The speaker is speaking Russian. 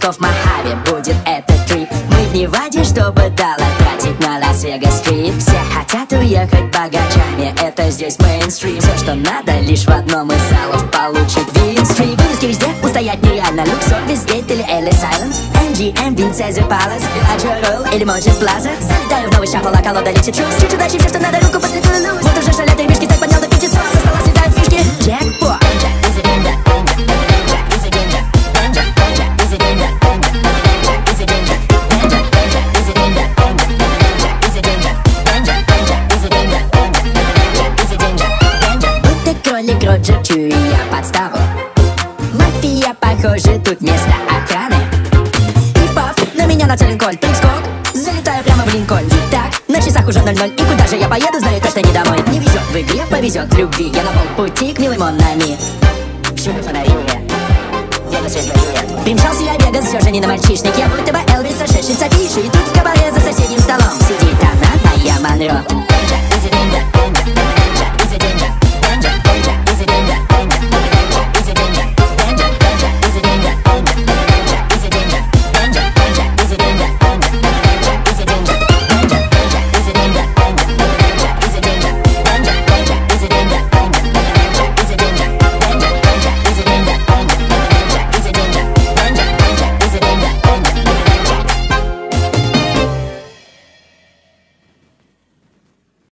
что в Мохаве будет этот трип. Мы в Неваде, чтобы доллар тратить на Лас-Вегас-стрит. Все хотят уехать богачами, это здесь мейнстрим. Все, что надо, лишь в одном из залов получит вин-стрим. Вывески везде устоять нереально. Люксор, Визгейт или Элис Айленд, MGM, Винцезио Палас, Беладжо Ролл или Моджи Плаза. Залетаю в новый шафл, а колода летит шус. Чуть удачи, все, что надо, руку посветую луз. Вот уже шалят ребишки, так поднял до 500. Со стола слетают фишки. Джекпот. Кролик Роджер, чую я подставу. Мафия, похоже, тут место охраны. И паф, на меня нацелен кольт, прыг-скок. Залетаю прямо в Линкольн. Так, на часах уже 00. И куда же я поеду, знаю точно не домой. Не везет в игре, повезет в любви. Я на полпути к милой Монами. Всюду фонари, я на свет Мария. Примчался я Вегас, все же не на мальчишник. Я будто бы Элвис, сошедший с афиши. И тут